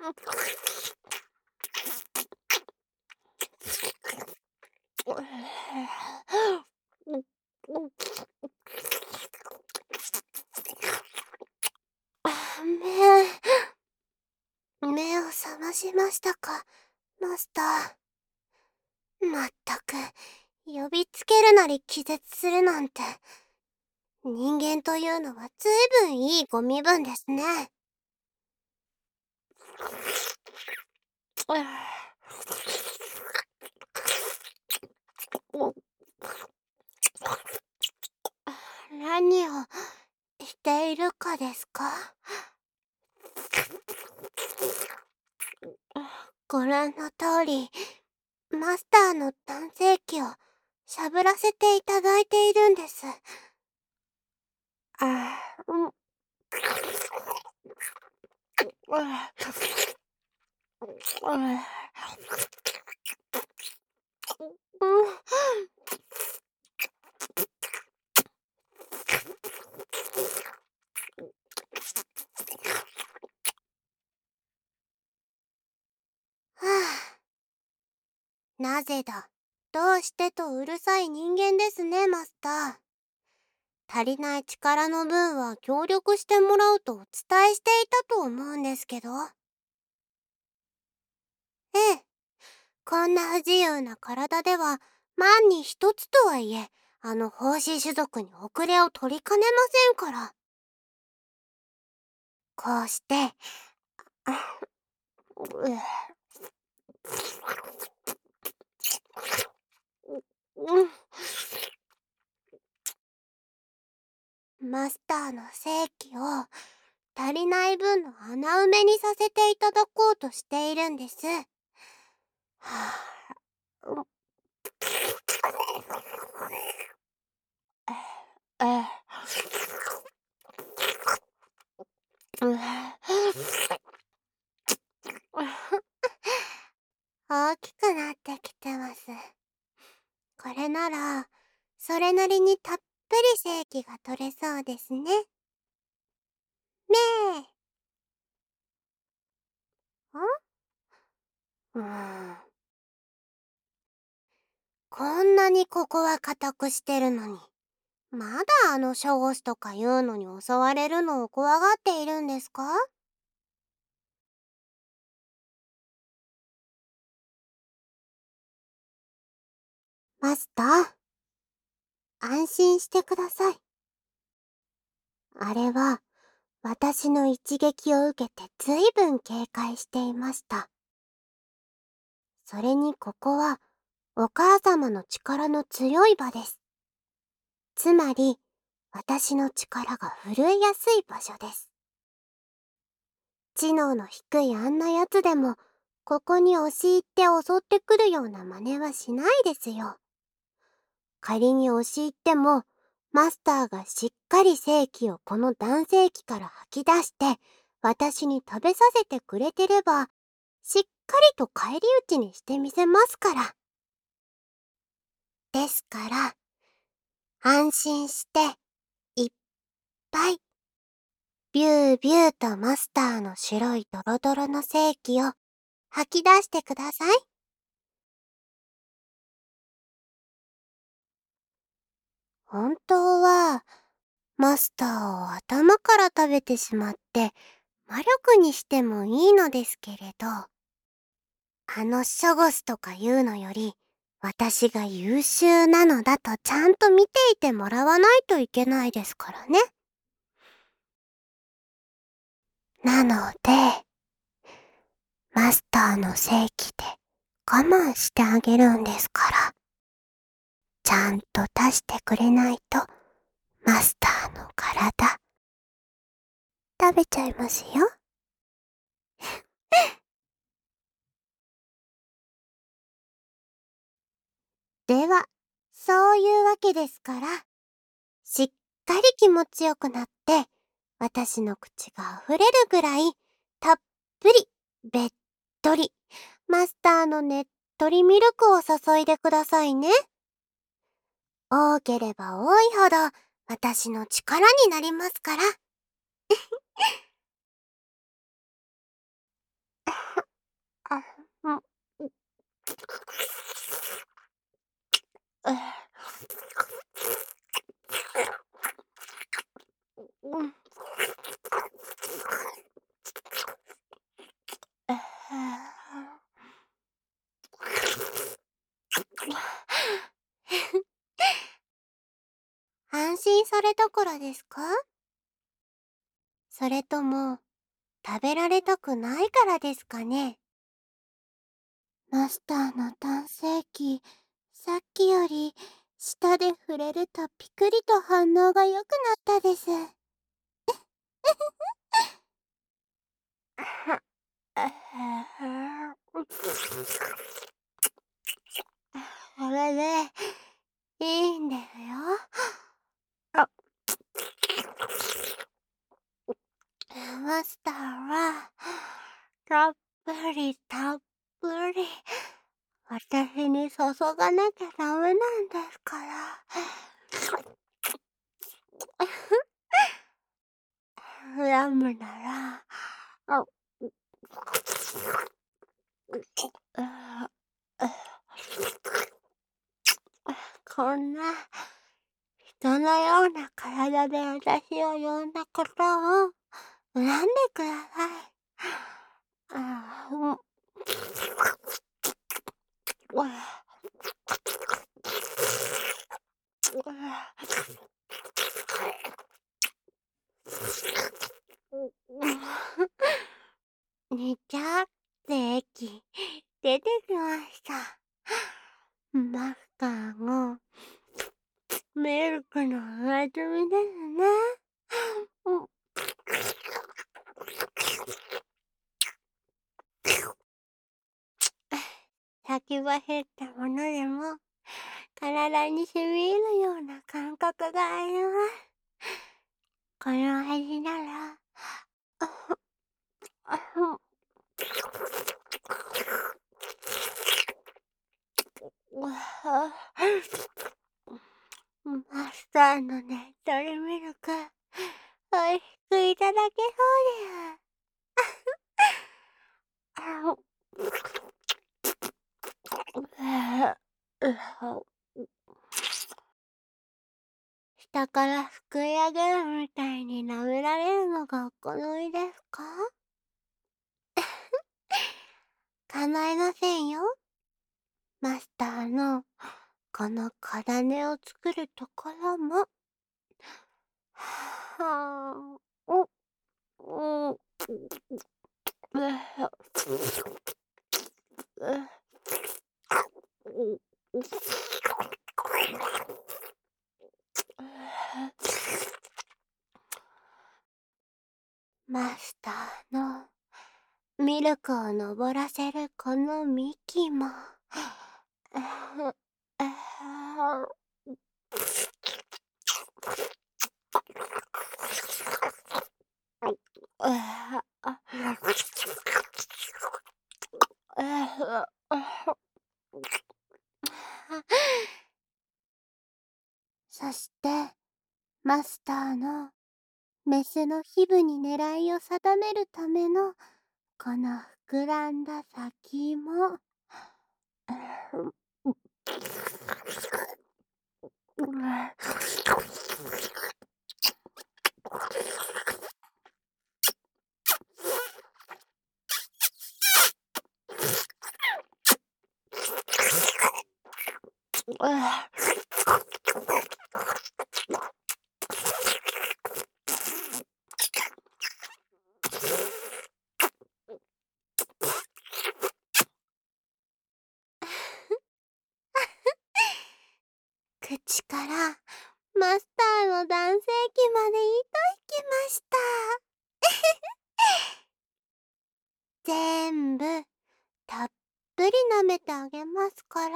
目を覚ましましたか、マスター。まったく、呼びつけるなり気絶するなんて。人間というのはずいぶんいいご身分ですね。何をしているかですか？ご覧の通り、マスターの男性器をしゃぶらせていただいているんです。あーうんはあ、なぜだ、どうしてとうるさい人間ですね、マスター。足りない力の分は協力してもらうとお伝えしていたと思うんですけど。ええ、こんな不自由な体では万に一つとはいえ、あの奉仕種族に遅れを取りかねませんから。こうして、マスターの正規を足りない分の穴埋めにさせていただこうとしているんです。はあ、大きくなってきてます。これなら、それなりにたっぷり正規が取れそうですね。ねえ。うーん。こんなにここは固くしてるのに、まだあのショゴスとかいうのに襲われるのを怖がっているんですか？マスター、安心してください。あれは、私の一撃を受けてずいぶん警戒していました。それにここは、お母様の力の強い場です。つまり、私の力が震えやすい場所です。知能の低いあんなやつでも、ここに押し入って襲ってくるような真似はしないですよ。仮に押し入っても、マスターがしっかり正気をこの男性器から吐き出して、私に食べさせてくれてれば、しっかりと返り討ちにしてみせますから。ですから、安心して、いっぱい、ビュービューとマスターの白いドロドロの正気を吐き出してください。本当は、マスターを頭から食べてしまって、魔力にしてもいいのですけれど、あのショゴスとかいうのより、私が優秀なのだとちゃんと見ていてもらわないといけないですからね。なので、マスターの正規で我慢してあげるんですから、ちゃんと出してくれないと、マスターの体、食べちゃいますよ。では、そういうわけですから、しっかり気持ちよくなって、私の口が溢れるぐらい、たっぷり、べっとり、マスターのねっとりミルクを注いでくださいね。多ければ多いほど、私の力になりますから。 あ、うん、うん、うん。安心されたからですか？それとも、食べられたくないからですかね？マスターの男性器、さっきより舌で触れるとピクリと反応が良くなったです。それで、いいんですよ。あ、マスターは、たっぷりたっぷり、私に注がなきゃダメなんですから。やむなら、あ、あこんな人のような体で私を呼んだことを恨んでください。ああ、うん。にちゃって液出てきました。マスターのミルクの味見ですね。うん。先走ったものでも体に染み入るような感覚があります。この味なら、あふマスターのねっとりミルク、美味しくいただけそうです。あ下からすくい上げるみたいに舐められるのがお好みですか？構いませんよ。マスターのこの体根を作るところも。はあ、うん、マスターのミルクを登らせるこの幹も。そして、マスターのメスの皮膚に狙いを定めるためのこの膨らんだ先も。口からマスターの男性器まで糸引きました。全部たっぷり舐めてあげますから。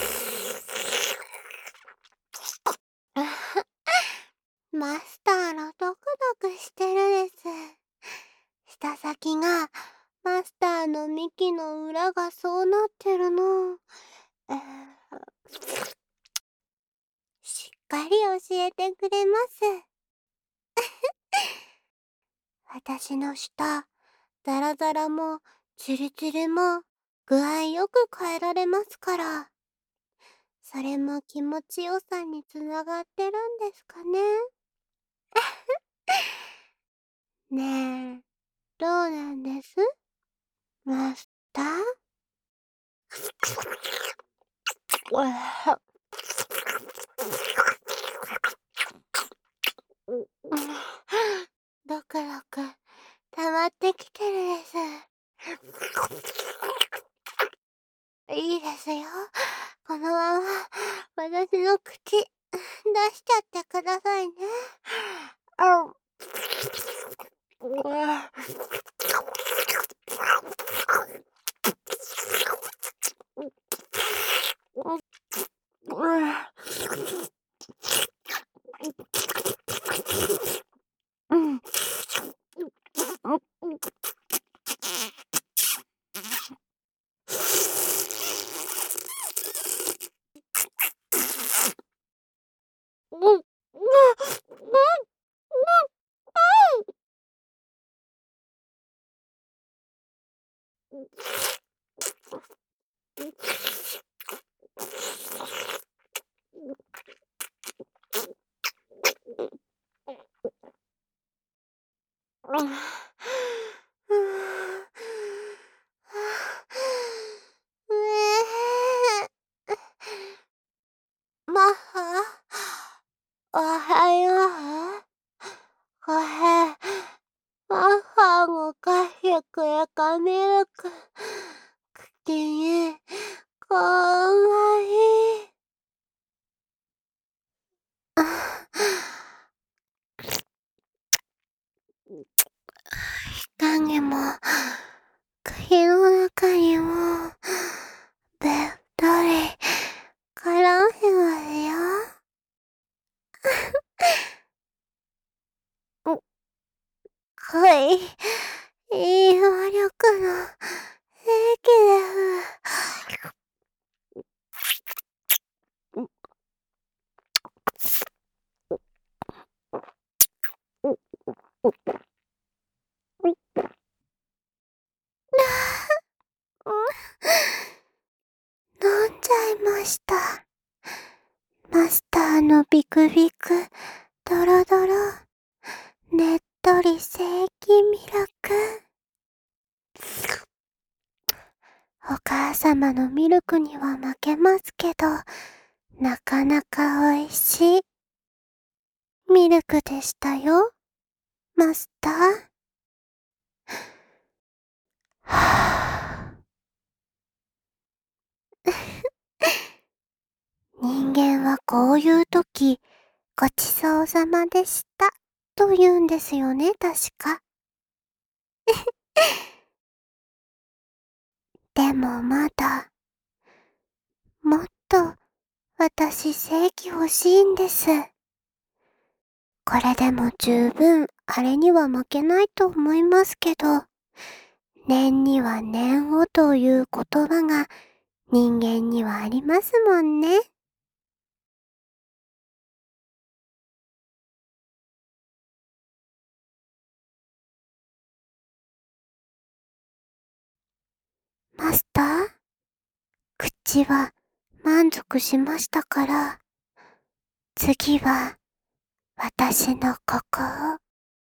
マスターのかり教えてくれます。私の舌、ザラザラもツルツルも具合よく変えられますから。それも気持ちよさにつながってるんですかね。ねえ、どうなんですマスター？ドクロく溜まってきてるです。いいですよ。このまま私の口出しちゃってくださいね。あうん。マッハ、おはよう。これ、マッハが貸してくれたミルク、口に、こんなに。下にも、口の中にも、べったり、絡んでますよ。はい、いい魔力の兵器です。飲んじゃいました。マスターのビクビク、ドロドロ、ねっとり正規ミルク。お母様のミルクには負けますけど、なかなか美味しいミルクでしたよ、マスター。はぁ人間はこういう時、ごちそうさまでしたと言うんですよね、確か。でもまだ、もっと私正規欲しいんです。これでも十分あれには負けないと思いますけど、念には念をという言葉が人間にはありますもんね。マスター、口は満足しましたから、次は私のここを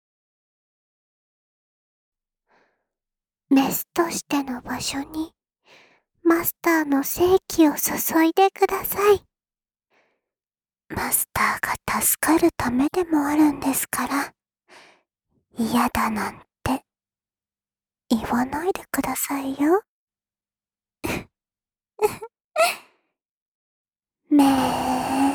メスとしての場所にマスターの正気を注いでください。マスターが助かるためでもあるんですから、嫌だなんて言わないでくださいよ。めー。